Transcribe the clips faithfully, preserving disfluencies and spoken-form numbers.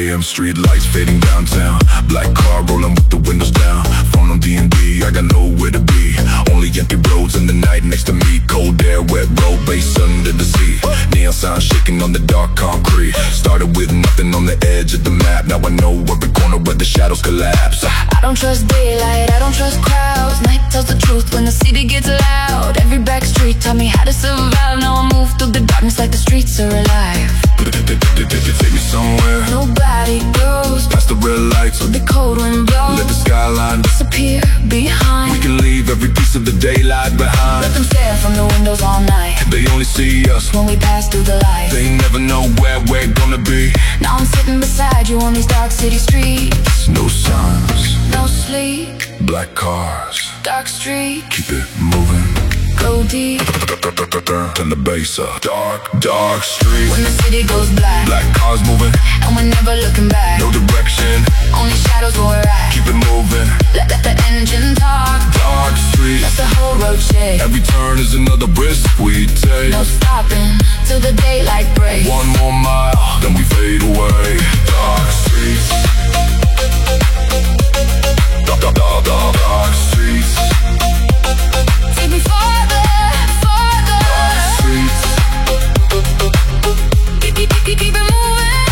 three A M street lights fading downtown. Black car rolling with the windows down. Phone on D and D, I got nowhere to be. Only empty roads in the night next to me. Cold air, wet road, base under the sea. Neon signs shaking on the dark concrete. Started with nothing on the edge of the map. Now I know every corner where the shadows collapse. I don't trust daylight, I don't trust crowds. Night tells the truth when the city gets loud. Every back street taught me how to survive. Now I move through the darkness like the streets are alive. Take me somewhere Nobody goes past the red lights. with the cold wind blows. Let the skyline disappear behind. We can leave every piece of the daylight behind. Let them stare from the windows all night. They only see us when we pass through the light. They never know where we're gonna be. Now I'm sitting beside you on these dark city streets. No signs, no sleep. Black cars, dark street. Keep it moving. Go deep. Turn the bass up. Dark, dark street. When the city goes black. Black cars moving. And we're never looking back. No direction. Only shadows where we're at. Keep it moving. Let, let the engine talk. Dark street. Let the whole road shake. Every turn is another risk we take. No stopping till the daylight breaks. One more mile, then we fade away. Dark streets. Dark, dark, dark, dark, dark streets. Take me farther, farther. Dark streets. Keep, keep, keep, keep it moving.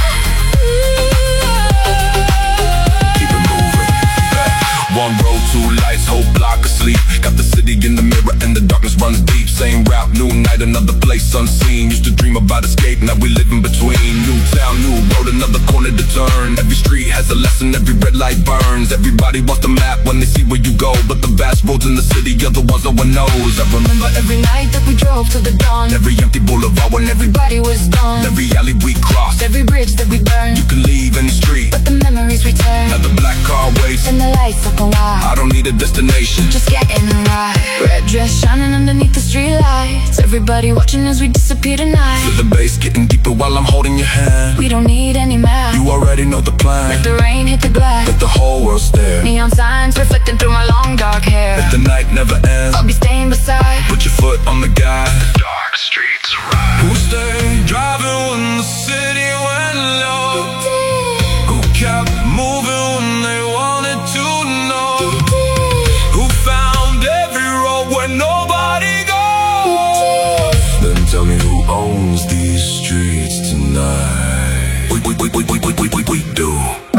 Keep it moving. One road, two lights, whole block asleep. Got the city in the mirror and the darkness runs deep. Same route, new night, another place unseen. Used to dream about escape, now we live in between. New town, new road, another corner to turn. Every street has a lesson, every red light burns. Everybody wants the map when they see where you go, but the vast roads in the city are the ones no one knows. I remember Every night that we drove to the dawn. every empty boulevard when every Everybody was gone. every alley we crossed. Every bridge that we burned. You can leave any street, But the memories return. now the black car waits. And the lights up a while. I don't need a destination. Just getting right. Red dress shining underneath the street lights. Everybody watching as we disappear tonight. Feel the bass getting deeper while I'm holding your hand. We don't need any map. You already know the plan. Let the rain hit the glass. Let the whole world stare. Neon signs reflecting through my long dark hair. Let the night never end. I'll be staying beside. Put your foot on the gas. Dark streets ride. Who stayed driving when the city went low? Who kept moving when they wanted to know? Who found every road where nobody goes? Then tell me who owns these streets tonight. We, we, we, we, we, we, we, we, we do.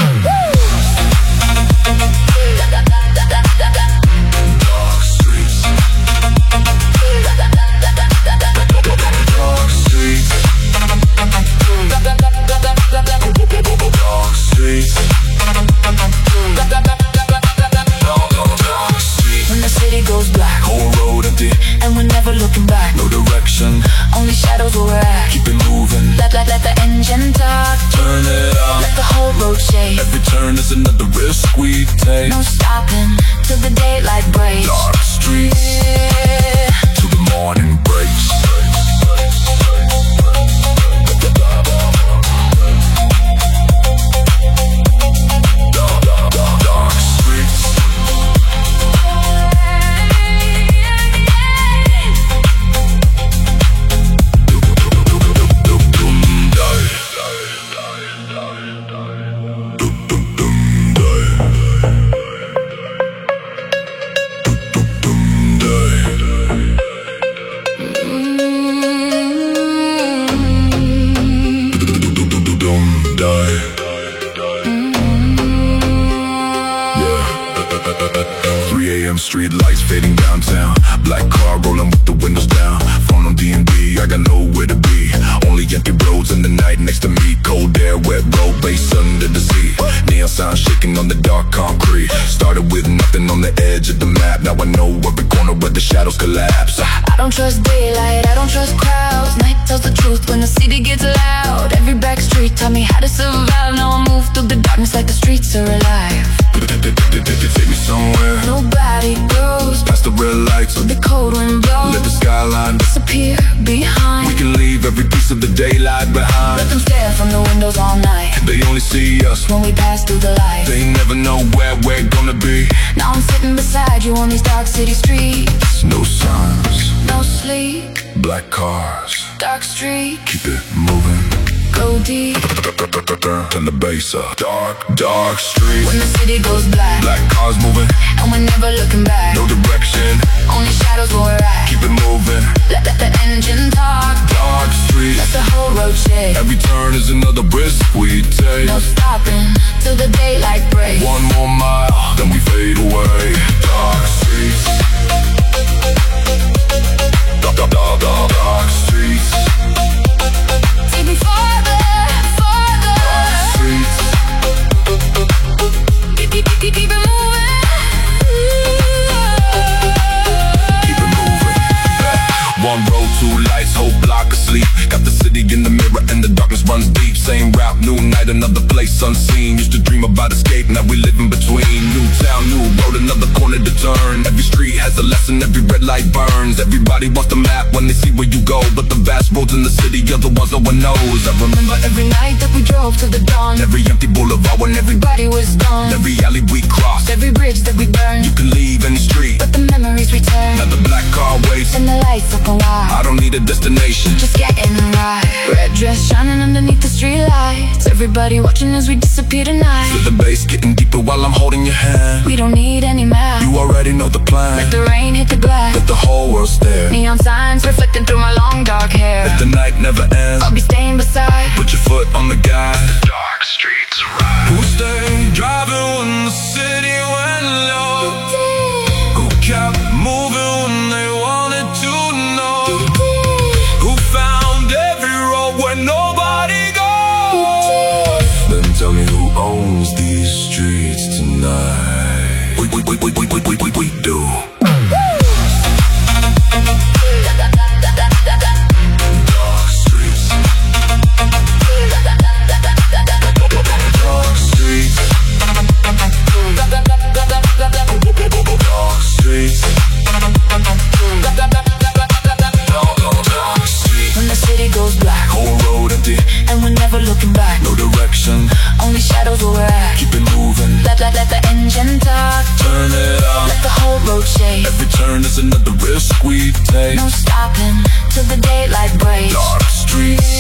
Dark streets. Dark streets. Dark streets. Dark streets. When the city goes black. Whole road empty, And we're never looking back. no direction. Only shadows where we're at. Keep it moving. Let, let, let the engine talk. Turn it up. Let the whole road shake. Every turn is another risk we take. No stopping till the daylight breaks. Dark streets Yeah. till the morning breaks. Dark, dark, dark, dark streets. three A M street lights fading downtown. Black car rolling with the windows down. Phone on D and D, I got nowhere to be. Only empty roads in the night next to me. Cold air, wet road, base under the sea. Neon signs shaking on the dark concrete. Started with nothing on the edge of the map. Now I know every corner where the shadows collapse. I don't trust daylight, I don't trust crowds. Night tells the truth when the city gets loud. Every back street taught me how to survive. Now I move through the darkness like the streets are alive. Take me somewhere Nobody goes past the red lights. with the cold wind blows. Let the skyline disappear behind. We can leave every piece of the daylight behind. Let them stare from the windows all night. They only see us when we pass through the light. They never know where we're gonna be. Now I'm sitting beside you on these dark city streets. No signs, no sleep. Black cars, dark street. keep it moving. go deep. Turn the bass up. Dark, dark streets. When the city goes black, Black cars moving, and we're never looking back. no direction. Only shadows where we're at. Keep it moving. Let, let the engine talk. Dark streets. Let the whole road shake. Every turn is another risk we take. No stopping till the daylight breaks. One more mile, then we fade away. Dark streets. Dark, dark, dark, dark, dark streets. Take me farther, farther. Dark streets. Keep, keep, keep, keep it moving. Keep it moving. One road, two lights, whole block asleep. Got the city in the mirror and the darkness runs deep. Same route, new night, another place unseen. Used to dream about escape, now we live in between. New town, new road, another corner to turn. Every street has a lesson, every red light burns. Everybody wants the map when they see where you go, but the vast roads in the city are the ones no one knows. I remember Every night that we drove to the dawn, every empty boulevard when every everybody was gone. every alley we crossed. Every bridge that we burned, You can leave any street, but the memories return. now the black car waits. And the lights up and wide, I don't need a destination. just getting right. Red dress shining underneath the street lights. Everybody watching as we disappear tonight. Feel the bass getting deeper while I'm holding your hand. We don't need any map. You already know the plan. Let the rain hit the glass. Let the whole world stare. Neon signs reflecting through my long dark hair. If the night never ends, I'll be staying beside. put your foot on the gas. Dark streets ride. Who stay driving when the city went low? Who kept moving when they wanted to know? Who found every road where nobody goes? Then tell me who owns these streets tonight. We, we, we, we, we, we, we, we, we do. Dark streets. Dark streets. Dark streets. Dark streets. When the city goes black, Whole road empty, and we're never looking back. no direction. Only shadows where we're at. Keep it moving, Let, let, let the engine talk. turn it up. Let the whole road shake. Every turn is another risk we take. No stopping till the daylight breaks. Dark streets.